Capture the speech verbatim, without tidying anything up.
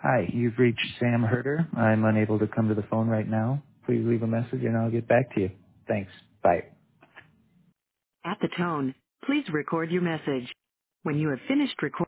Hi, you've reached Sam Herder. I'm unable to come to the phone right now. Please leave a message and I'll get back to you. Thanks. Bye. At the tone, please record your message. When you have finished recording,